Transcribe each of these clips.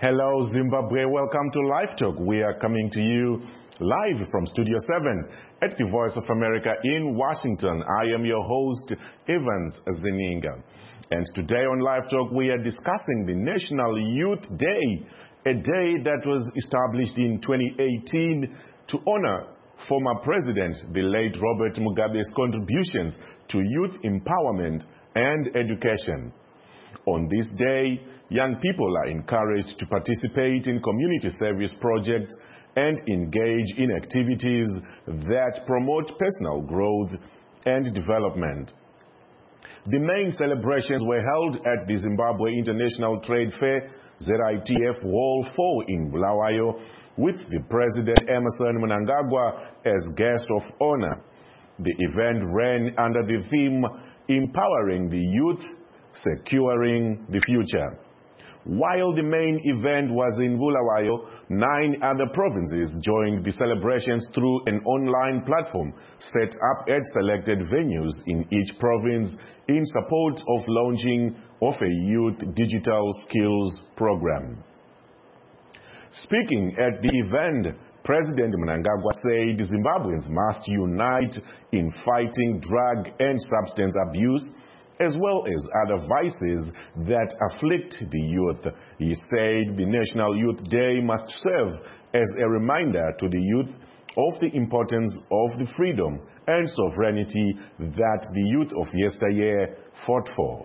Hello Zimbabwe, welcome to Live Talk. We are coming to you live from Studio 7 at the Voice of America in Washington. I am your host, Evans Zeninga. And today on Live Talk we are discussing the National Youth Day, a day that was established in 2018 to honor former President, the late Robert Mugabe's contributions to youth empowerment and education. On this day, young people are encouraged to participate in community service projects and engage in activities that promote personal growth and development. The main celebrations were held at the Zimbabwe International Trade Fair, ZITF Hall 4 in Bulawayo, with the President Emmerson Mnangagwa as guest of honor. The event ran under the theme, Empowering the Youth, Securing the Future. While the main event was in Bulawayo, 9 other provinces joined the celebrations through an online platform set up at selected venues in each province in support of launching of a youth digital skills program. Speaking at the event, President Mnangagwa said Zimbabweans must unite in fighting drug and substance abuse as well as other vices that afflict the youth. He said the National Youth Day must serve as a reminder to the youth of the importance of the freedom and sovereignty that the youth of yesteryear fought for.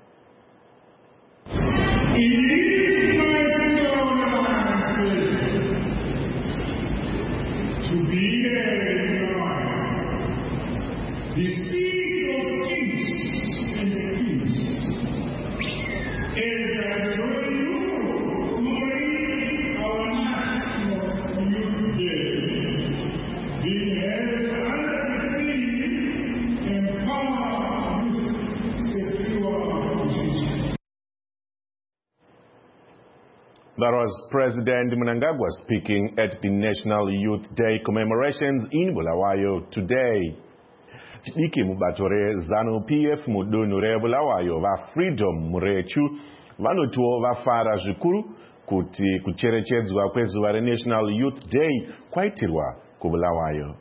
That was President Mnangagwa speaking at the National Youth Day commemorations in Bulawayo today. Chidiki mubatore ZANU-PF mudunu re Bulawayo va Freedom Murechu vanotuo vafara zvikuru kuti kucherechedzwa kwezuva reNational Youth Day kwaitirwa kuBulawayo.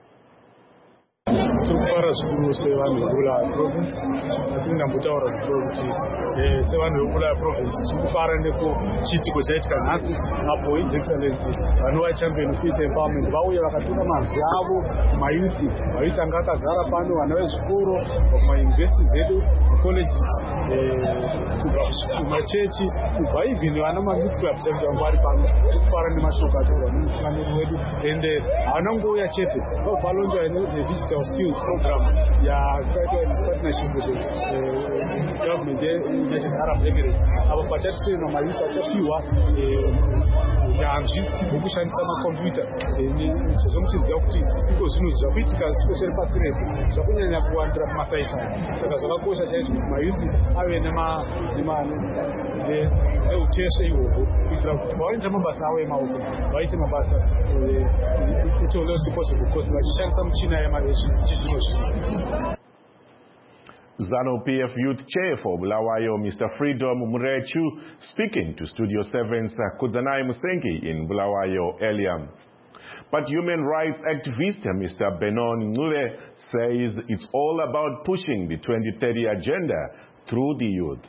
Tukufara zvikuru sevanhu vekubulawayo province atinda mutaura kuti sevanhu vekubulawayo province tikufara nekuchiitiko chaitika nhasi apo His Excellency vanova champion of youth empowerment vauya vakatora manzwi avo kumayuthi anga akazara pano vana vezvikoro kumayunivhesiti zedu colleges kubva kumachechi kubva even vana mayouth clubs vangu vari pano tikufara nemashoko ataurwa nemutungamiri wedu ende havana kungouya chete valonzwa digital skills program yakaitwa partnership with the government United Arab Emirates. Abo pachatrena mayouth achapiwa nyanzvi yokushandisa makombiyuta chizomuchiziva kuti iko zvinhu zvakuitika especially pasi rese zvakunyanya kuwandira kumasaisai. Saka zvakakosha chaizvo kuti mayouth ave neuteshe ihwohwo kuitira kuti vaoita mabasa avo emaoko vaite mabasa etoleosly possible because vachishandisa michina yechizvino zvino. ZANU-PF Youth Chair for Bulawayo, Mr. Freedom Murechu, speaking to Studio 7's Kudzanai Musengi in Bulawayo earlier. But human rights activist Mr. Benon Ngule says it's all about pushing the 2030 agenda through the youth.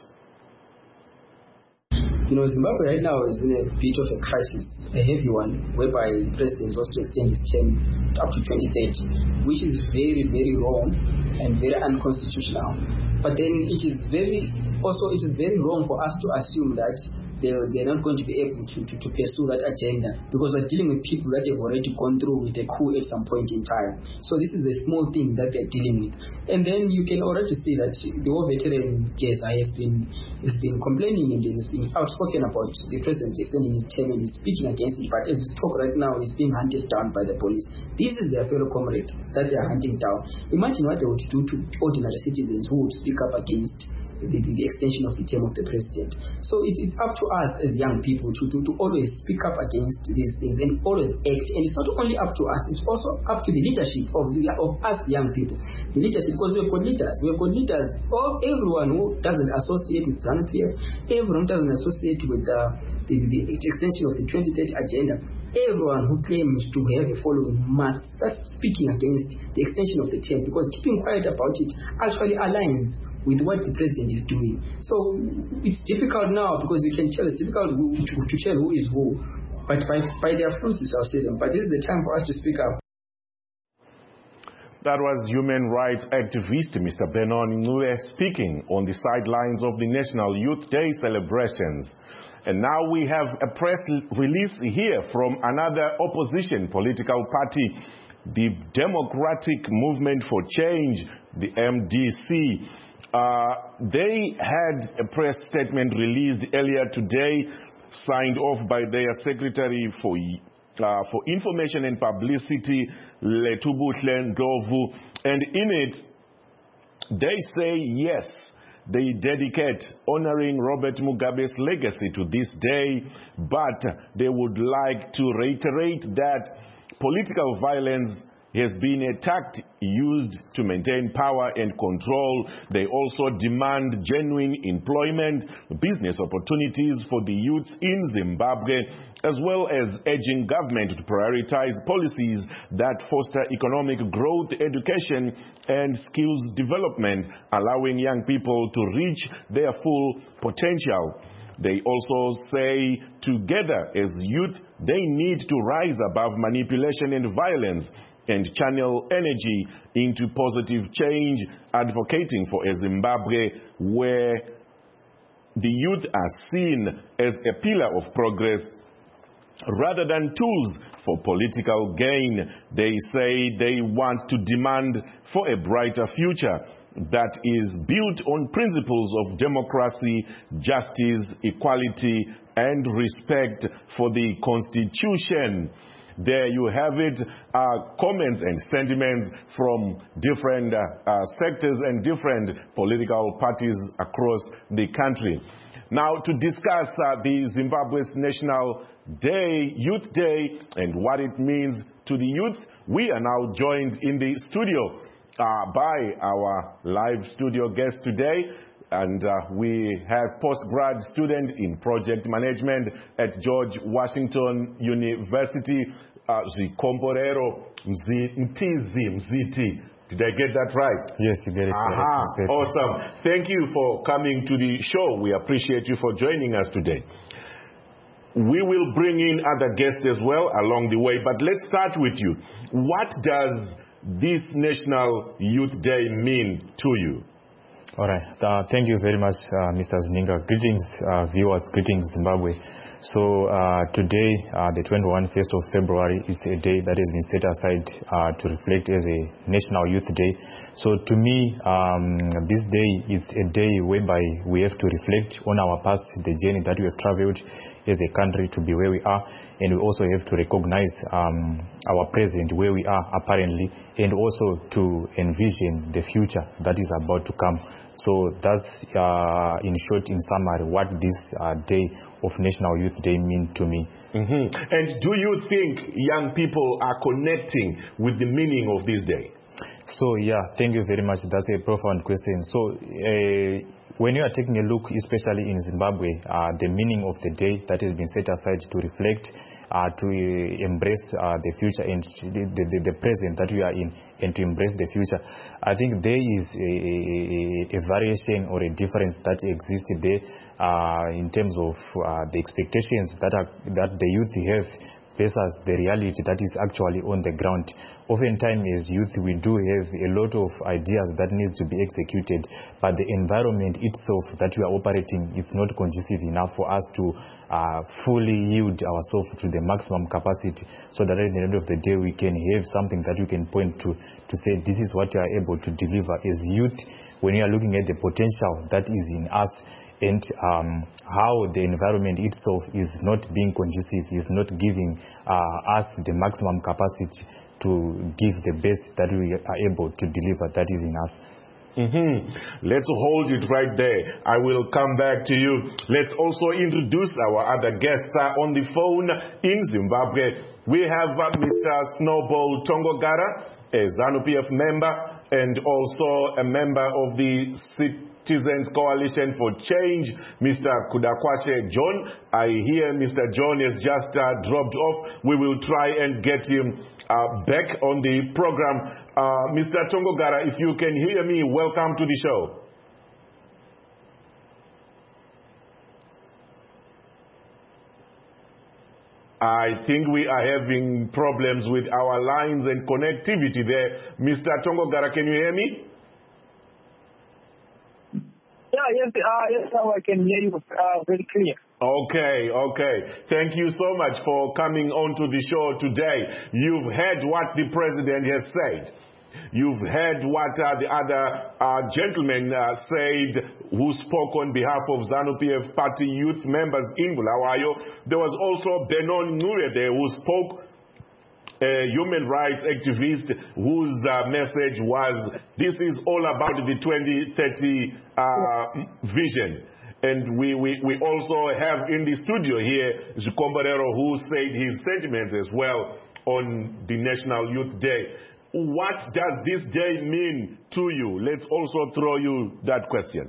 You know, Zimbabwe right now is in a bit of a crisis, a heavy one, whereby the president wants to extend his term up to 2030, which is very, very wrong and very unconstitutional. But then it is very wrong for us to assume that they're not going to be able to pursue that agenda, because we're dealing with people that have already gone through with a coup at some point in time. So this is a small thing that they're dealing with. And then you can already see that the war veteran case has been complaining and has been outspoken about the president extending his term and is speaking against it. But as we talk right now, he's being hunted down by the police. This is their fellow comrade that they are hunting down. Imagine what they would do to ordinary citizens who would speak up against the extension of the term of the president. So it's up to us as young people to always speak up against these things and always act. And it's not only up to us, it's also up to the leadership of us young people. The leadership, because we've got leaders. Everyone who doesn't associate with ZANU-PF, everyone who doesn't associate with the extension of the 2030 agenda, everyone who claims to have a following must start speaking against the extension of the term, because keeping quiet about it actually aligns with what the president is doing. So it's difficult now, because you can tell it's difficult to tell who is who, but by their fruits you shall see them. But this is the time for us to speak up. That was human rights activist Mr. Benon Ncube speaking on the sidelines of the National Youth Day celebrations. And now we have a press release here from another opposition political party, the Democratic Movement for Change, the MDC. They had a press statement released earlier today, signed off by their Secretary for Information and Publicity, Letubuhle Ndlovu, and in it, they say yes, they dedicate honoring Robert Mugabe's legacy to this day, but they would like to reiterate that political violence has been attacked, used to maintain power and control. They also demand genuine employment, business opportunities for the youths in Zimbabwe, as well as urging government to prioritize policies that foster economic growth, education, and skills development, allowing young people to reach their full potential. They also say together as youth, they need to rise above manipulation and violence and channel energy into positive change, advocating for a Zimbabwe where the youth are seen as a pillar of progress rather than tools for political gain. They say they want to demand for a brighter future that is built on principles of democracy, justice, equality, and respect for the Constitution. There you have it, comments and sentiments from different sectors and different political parties across the country. Now, to discuss the Zimbabwe's National Day, Youth Day, and what it means to the youth, we are now joined in the studio by our live studio guest today. And we have postgrad student in project management at George Washington University, Zikomborero Mziti. Did I get that right? Yes, you get it. Awesome. Thank you for coming to the show. We appreciate you for joining us today. We will bring in other guests as well along the way, but let's start with you. What does this National Youth Day mean to you? All right. Thank you very much, Mr. Zininga. Greetings, viewers. Greetings, Zimbabwe. So today, the 21st of February, is a day that has been set aside to reflect as a National Youth Day. So to me, this day is a day whereby we have to reflect on our past, the journey that we have traveled as a country to be where we are, and we also have to recognize our present, where we are apparently, and also to envision the future that is about to come. So that's, in short, in summary, what this day of National Youth Day means to me. And do you think young people are connecting with the meaning of this day? So, yeah, thank you very much. That's a profound question. So, when you are taking a look, especially in Zimbabwe, the meaning of the day that has been set aside to reflect, to embrace the future and the present that we are in, and to embrace the future, I think there is a variation or a difference that exists there in terms of the expectations that the youth have versus the reality that is actually on the ground. Oftentimes as youth, we do have a lot of ideas that needs to be executed, but the environment itself that we are operating is not conducive enough for us to fully yield ourselves to the maximum capacity, so that at the end of the day we can have something that we can point to say this is what we are able to deliver as youth, when you are looking at the potential that is in us, and how the environment itself is not being conducive, is not giving us the maximum capacity to give the best that we are able to deliver that is in us. Let's hold it right there. I will come back to you. Let's also introduce our other guests on the phone in Zimbabwe. We have Mr. Snowball Tongogara, a ZANU-PF member and also a member of the Citizens Coalition for Change, Mr. Kudakwashe John. I hear Mr. John has just dropped off. We will try and get him back on the program. Mr. Tongogara, if you can hear me, welcome to the show. I think we are having problems with our lines and connectivity there. Mr. Tongogara, can you hear me? Yes, now I can hear you very clear. Okay. Thank you so much for coming on to the show today. You've heard what the president has said. You've heard what the other gentlemen said who spoke on behalf of ZANU-PF party youth members in Bulawayo. There was also Benon Ngure there who spoke, a human rights activist whose message was, this is all about the 2030 vision. And we also have in the studio here Zikomborero, who said his sentiments as well on the National Youth Day. What does this day mean to you? Let's also throw you that question.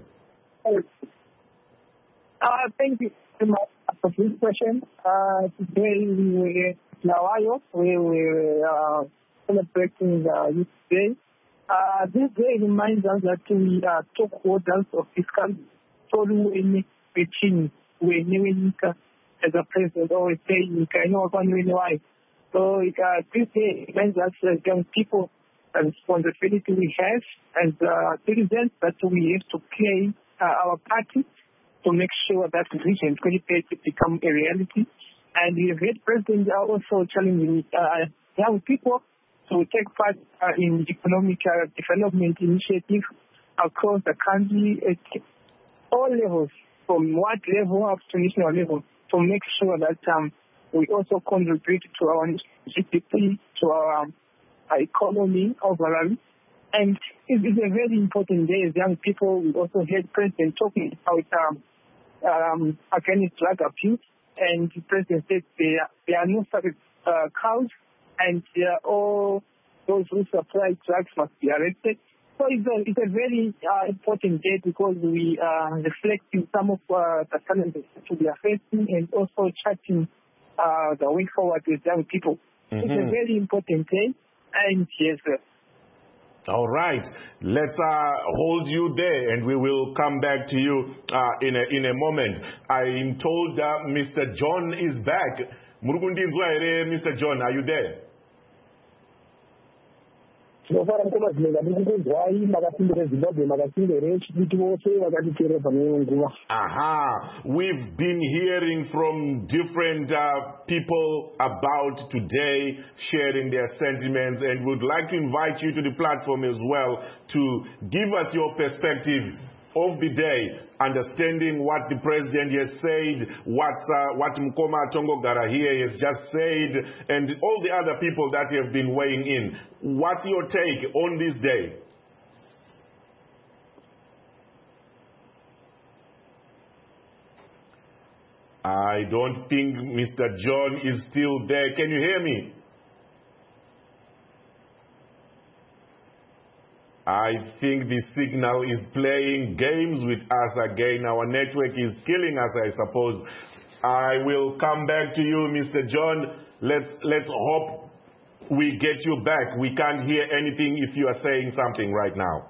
Thank you very much for this question. Today we were in Bulawayo. We were celebrating the Youth Day. This day reminds us that we are top holders of fiscal in between when as a president always saying why. So this day reminds us young people the responsibility we have as citizens that we have to play our party to make sure that vision 2030 become a reality. And we have had presidents also challenging young people to take part in economic development initiatives across the country at all levels, from what level up to national level, to make sure that we also contribute to our GDP, to our economy overall. And it is a very important day as young people. We also heard President talking about against drug abuse, and the President said there are no sacred cows, and all those who supply drugs must be arrested. So it's a very important day because we are reflecting some of the challenges that we are facing and also charting the way forward with young people. It's a very important day, and yes, sir. All right. Let's hold you there, and we will come back to you in a moment. I'm told Mr. John is back. Mr. John, are you there? We've been hearing from different people about today, sharing their sentiments, and would like to invite you to the platform as well to give us your perspective of the day, understanding what the president has said, what Mkoma Tongogara here has just said, and all the other people that have been weighing in. What's your take on this day? I don't think Mr. John is still there. Can you hear me? I think the signal is playing games with us again. Our network is killing us, I suppose. I will come back to you, Mr. John. Let's hope we get you back. We can't hear anything if you are saying something right now.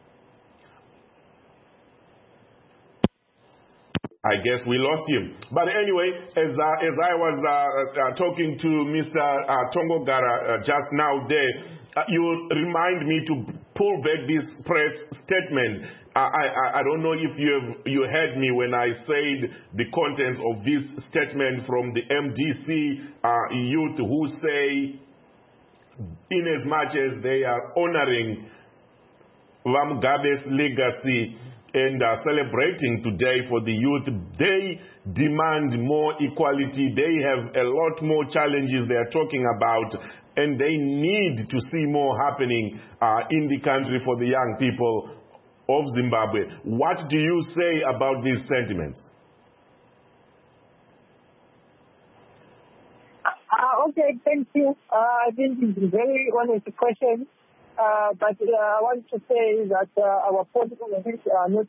I guess we lost him. But anyway, as I was talking to Mr. Tongogara just now there, you remind me to pull back this press statement. I don't know if you heard me when I said the contents of this statement from the MDC youth, who say, in as much as they are honoring Mugabe's legacy and celebrating today for the youth, they demand more equality. They have a lot more challenges they are talking about, and they need to see more happening in the country for the young people. of Zimbabwe. What do you say about these sentiments? Okay, thank you. I think it's a very honest question. But I want to say that our political events are not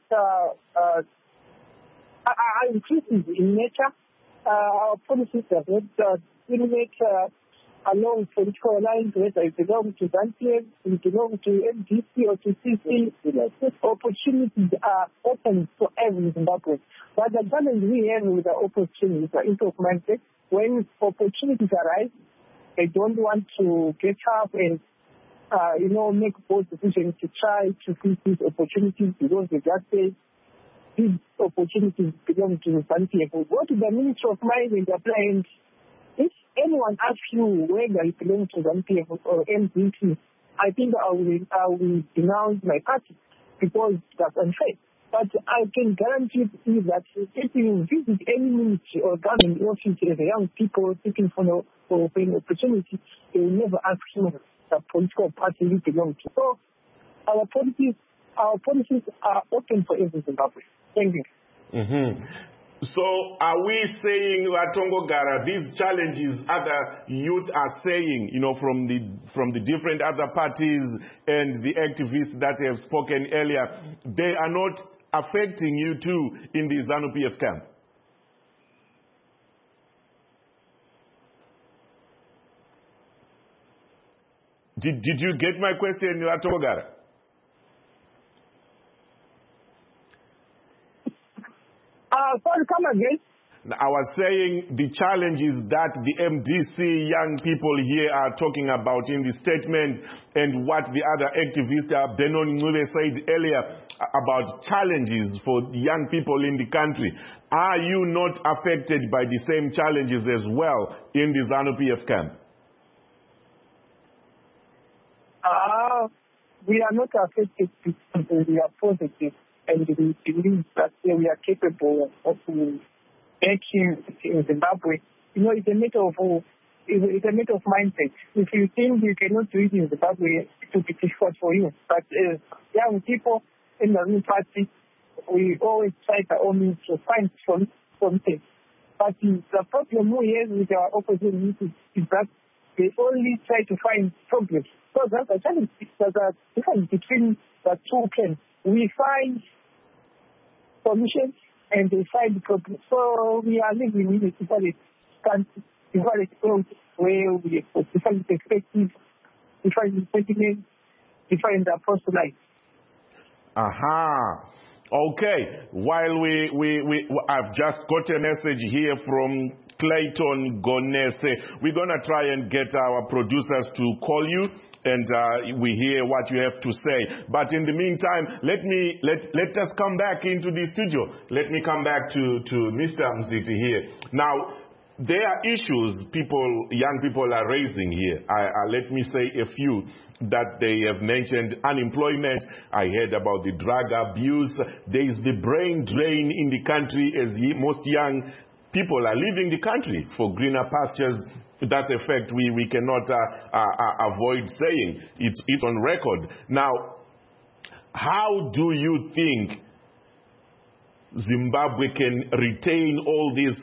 are inclusive in nature. Our policies are not discriminate along political lines, whether it belongs to ZANU-PF, it belongs to MDC or to CC. Opportunities are open for every Zimbabwean. But the challenge we have with the opportunities are implemented. When opportunities arise, they don't want to get up and make bold decisions to try to seize these opportunities because they just say these opportunities belong to ZANU-PF. Go to the Ministry of Mines and apply, and if anyone asks you whether it belongs to ZANU-PF or MDC, I think I will denounce my party because that's unfair. But I can guarantee you that if you visit any ministry or government office as a young people seeking for an opportunity, they will never ask you the political party you belong to. So our policies are open for every Zimbabwe. Thank you. Mm-hmm. So are we saying, Vatongogara, these challenges other youth are saying, from the different other parties and the activists that have spoken earlier, they are not affecting you too in the ZANU-PF camp? Did you get my question, Vatongogara? Sorry, come again. I was saying the challenges that the MDC young people here are talking about in the statement and what the other activists, Benon Ngule, said earlier about challenges for young people in the country. Are you not affected by the same challenges as well in the ZANU-PF camp? We are not affected because we are positive and we believe that we are capable of making in Zimbabwe. It's a matter of mindset. If you think you cannot do it in Zimbabwe, it will be difficult for you. But young people in the new party, we always try by all means to find something. But the problem we have with our opposition is that they only try to find problems. So that's a challenge. There's a difference between the two camps. We find solutions and they find problems. So we are living in a different country, different world where we have different perspectives, different sentiments, different approach to life. Aha. Okay. While I've just got a message here from Clayton Gonese. We're going to try and get our producers to call you and we hear what you have to say. But in the meantime, let us come back into the studio. Let me come back to Mr. Mziti here. Now, there are issues young people are raising here. Let me say a few that they have mentioned. Unemployment. I heard about the drug abuse. There is the brain drain in the country as most young people are leaving the country for greener pastures. That's a fact we cannot avoid saying. It's on record. Now, how do you think Zimbabwe can retain all these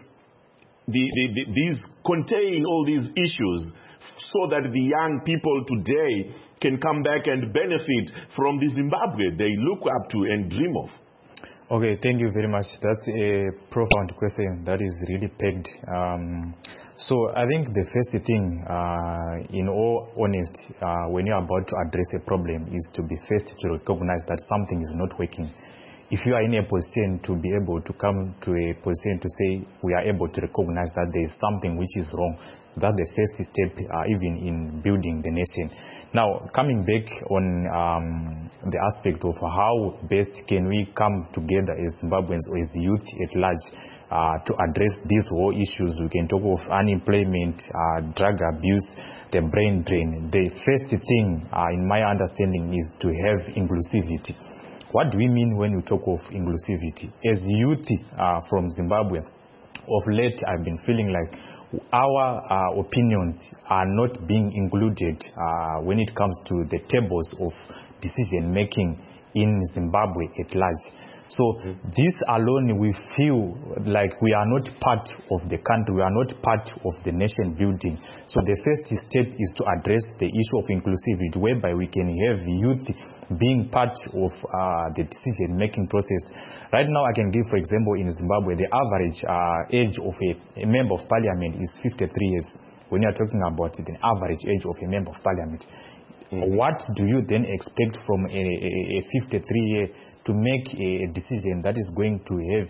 contain all these issues so that the young people today can come back and benefit from the Zimbabwe they look up to and dream of? Okay, thank you very much. That's a profound question that is really pegged. So I think the first thing, in all honesty, when you're about to address a problem is to be first to recognize that something is not working. If you are in a position to be able to come to a position to say we are able to recognize that there is something which is wrong, that's the first step even in building the nation. Now, coming back on the aspect of how best can we come together as Zimbabweans or as the youth at large to address these whole issues. We can talk of unemployment, drug abuse, the brain drain. The first thing, in my understanding, is to have inclusivity. What do we mean when we talk of inclusivity? As youth from Zimbabwe, of late I've been feeling like our opinions are not being included when it comes to the tables of decision making in Zimbabwe at large. So this alone, we feel like we are not part of the country, we are not part of the nation building. So the first step is to address the issue of inclusivity, whereby we can have youth being part of the decision-making process. Right now, I can give, for example, in Zimbabwe, the average age of a member of parliament is 53 years. When you are talking about the average age of a member of parliament, what do you then expect from a 53-year to make a decision that is going to have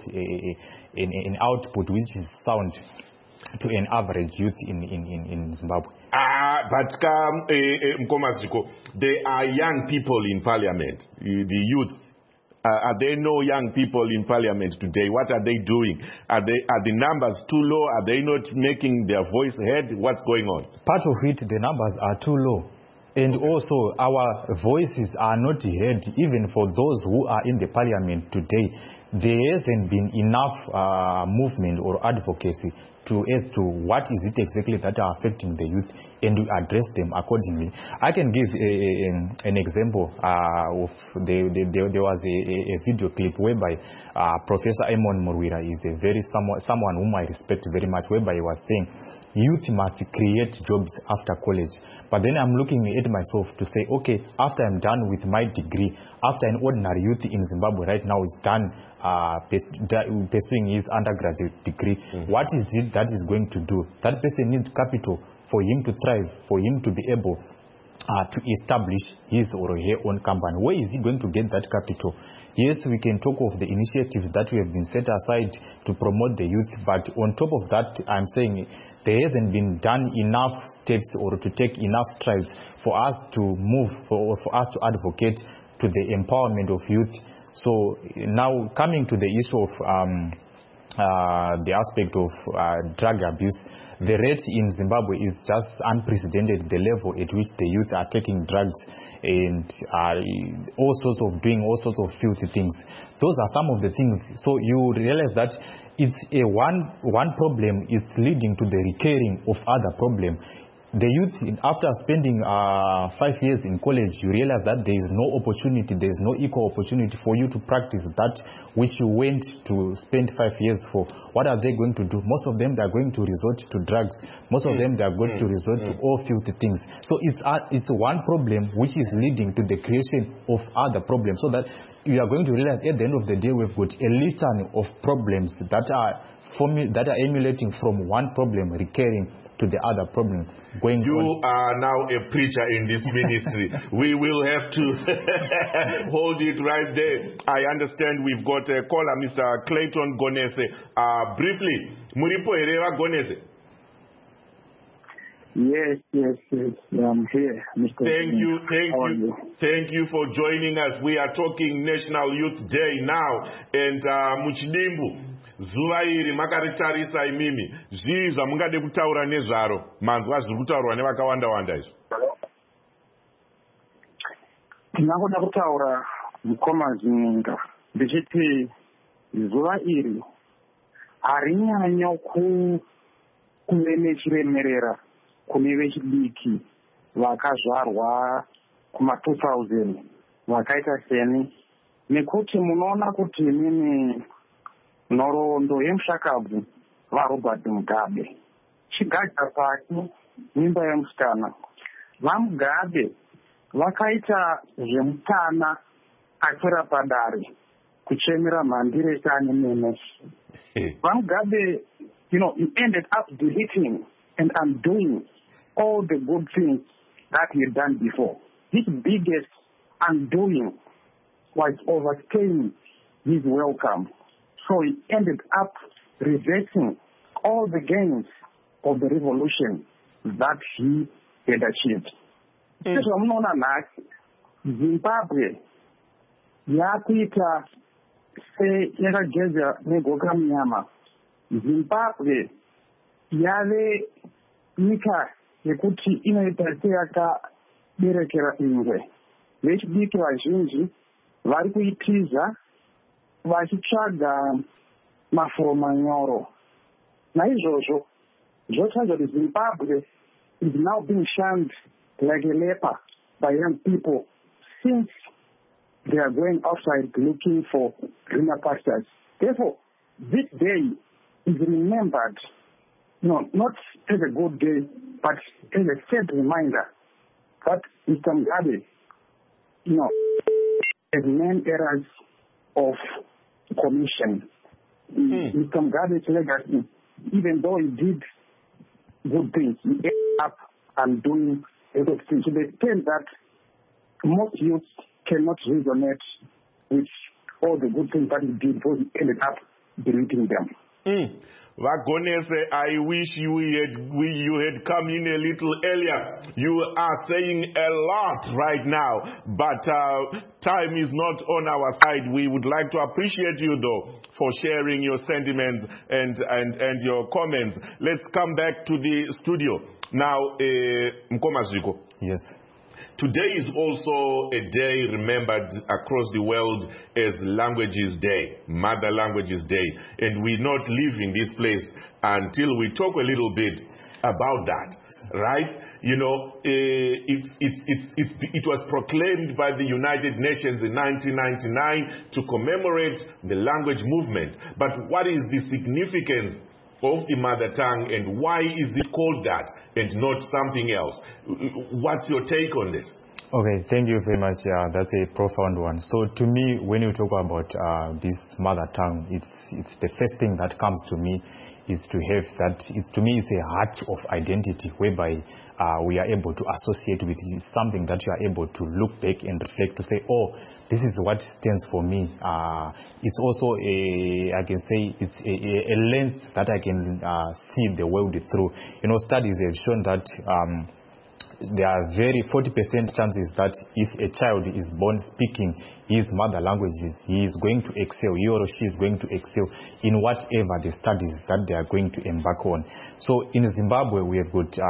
an output which is sound to an average youth in Zimbabwe? But Mkomaziko, there are young people in parliament, the youth. Are there no young people in parliament today? What are they doing? Are the numbers too low? Are they not making their voice heard? What's going on? Part of it, the numbers are too low. And also, our voices are not heard even for those who are in the parliament today. There hasn't been enough movement or advocacy as to what is it exactly that are affecting the youth, and we address them accordingly. I can give an example of there was a video clip whereby Professor Emon Murwira is someone whom I respect very much, whereby he was saying youth must create jobs after college. But then I'm looking at myself to say, okay, after I'm done with my degree, after an ordinary youth in Zimbabwe right now is done pursuing his undergraduate degree, what is it that is going to do? That person needs capital for him to thrive, for him to be able to establish his or her own company. Where is he going to get that capital? Yes, we can talk of the initiatives that we have been set aside to promote the youth, but on top of that, I'm saying there hasn't been done enough steps or to take enough strides for us to move, for us to advocate to the empowerment of youth. So now coming to the issue of the aspect of drug abuse, the rate in Zimbabwe is just unprecedented, the level at which the youth are taking drugs and doing all sorts of filthy things. Those are some of the things. So you realize that it's one problem is leading to the recurring of other problems. The youth, after spending 5 years in college, you realize that there is no opportunity, there is no equal opportunity for you to practice that which you went to spend 5 years for. What are they going to do? Most of them, they are going to resort to drugs. Most of them, they are going to resort to all filthy things. So it's one problem which is leading to the creation of other problems, so that you are going to realize at the end of the day we've got a litany of problems that are emulating from one problem recurring to the other problem going on. You are now a preacher in this ministry. We will have to hold it right there. I understand we've got a caller, Mr. Clayton Gonese. Briefly, Muripo Hereva Gonese. Yes, I'm here, Mr. Thank you for joining us. We are talking National Youth Day now, and Muchidimbu. Zuva iri makaritarisa imimi zvii zvamungade kutaura nezvaro manzwa zviri kutaurwa nevakawanda izvo. Ndinoda kutaura mukomazinga ndichiti zuva iri harinyanya kuve nechiremerera kune vechidiki vakazvarwa kuma2000 vakaita seni, nekuti munoona kuti mimi nhoroondo yemushakabvu vaRobert Mugabe chigadza pasi mimba yemusikana. VaMugabe vakaita zvemutana akwira padare kuchemera mhandire sani mene. VaMugabe, he ended up deleting and undoing all the good things that he had done before. His biggest undoing was overstaying his welcome. So he ended up reversing all the gains of the revolution that he had achieved. Zimbabwe yakuita yakageza negoka munyama. Zimbabwe yave nyika yekuti inoita seyakaberekera ingwe. Vechidiki vazhinji vari kuitiza vachitsvaga mafuro manyoro. Naizvozvo zvotaridza kuti Zimbabwe is now being shunned like a leper by young people since they are going outside looking for greener pastures. Therefore, this day is remembered, not as a good day, but as a sad reminder that Mr. Mugabe, has many errors of commission. Mr. Mugabe's legacy, even though he did good things, he ended up and doing a lot of things to the extent that most youths cannot resonate with all the good things that he did because he ended up deleting them. Vagonese, I wish you had come in a little earlier. You are saying a lot right now, but time is not on our side. We would like to appreciate you, though, for sharing your sentiments and your comments. Let's come back to the studio. Now, Mkomaziko. Yes. Today is also a day remembered across the world as Languages Day, Mother Languages Day. And we're not leaving this place until we talk a little bit about that, right? It was proclaimed by the United Nations in 1999 to commemorate the language movement. But what is the significance of the mother tongue, and why is it called that and not something else? What's your take on this? Okay, thank you very much. Yeah, that's a profound one. So to me, when you talk about this mother tongue, it's the first thing that comes to me is to have that. To me, it's a heart of identity whereby we are able to associate with it. It's something that you are able to look back and reflect to say, oh, this is what stands for me. It's also I can say it's a lens that I can see the world through. Studies have shown that there are 40% chances that if a child is born speaking his mother language, he is going to excel, he or she is going to excel in whatever the studies that they are going to embark on. So in Zimbabwe, we have got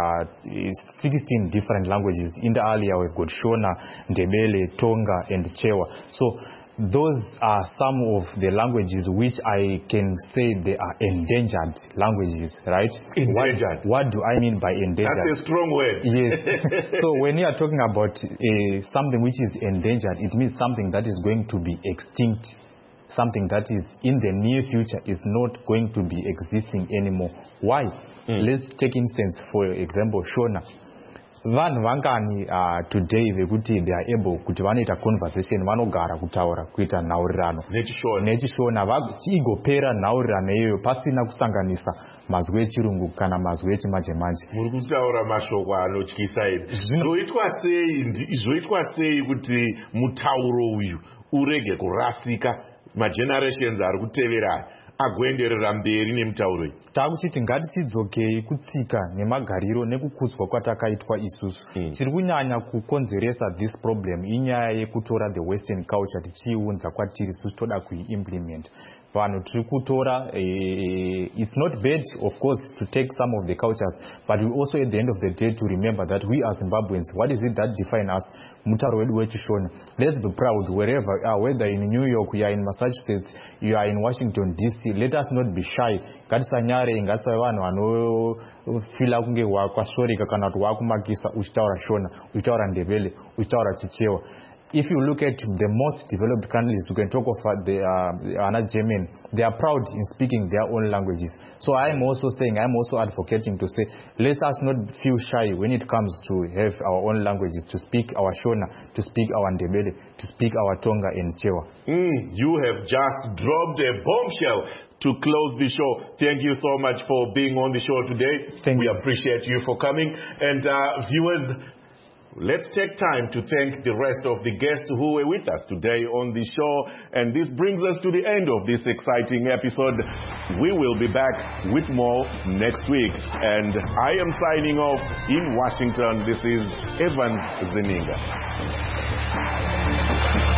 16 different languages. In the area, we've got Shona, Ndebele, Tonga, and Chewa. So those are some of the languages which I can say they are endangered languages, right? Endangered. What do I mean by endangered? That's a strong word. Yes. So when you are talking about something which is endangered, it means something that is going to be extinct, something that is in the near future is not going to be existing anymore. Why? Let's take instance, for example, Shona. Vanhu vangani today vekuti they are able kuti vanoita conversation vanogara kutaura kuita nhaurirano nechishona igopera nhaurirano iyoyo pasina kusanganisa mazwi echirungu kana mazwi echimanje manje. Muri kutaura mashoko anotyisa iri. Zvoitwa sei kuti mutauro uyu urege kurasika magenerations ari kutevera agoenderera mberi nemutauro uyu? Takuchiti ngatichidzokei kutsika nemagariro nekukudzwa kwatakaitwa isusu. Tiri kunyanya kukonzeresa this problem inyaya yekutora the western culture tichiunza kwatiri susu toda kuiimplement. Vanhu tiri kutora, it's not bad of course to take some of the cultures, but we also at the end of the day to remember that we as Zimbabweans, what is it that define us? Mutauro wedu wechishona. Let's be proud wherever we are, whether in New York, you are in Massachusetts, you are in Washington DC. Let us not be shy. Ngatisanyare, ngasa vanhu vanofila kunge wakwashoreka kana kuti wakumakisa uchitaura Shona, uchitaura Ndebele, uchitaura Chichewa. If you look at the most developed countries, you can talk of German. They are proud in speaking their own languages. So I'm also advocating to say, let us not feel shy when it comes to have our own languages, to speak our Shona, to speak our Ndebele, to speak our Tonga and Chewa. You have just dropped a bombshell to close the show. Thank you so much for being on the show today. We appreciate you for coming. And viewers, let's take time to thank the rest of the guests who were with us today on the show. And this brings us to the end of this exciting episode. We will be back with more next week. And I am signing off in Washington. This is Evans Zeninga.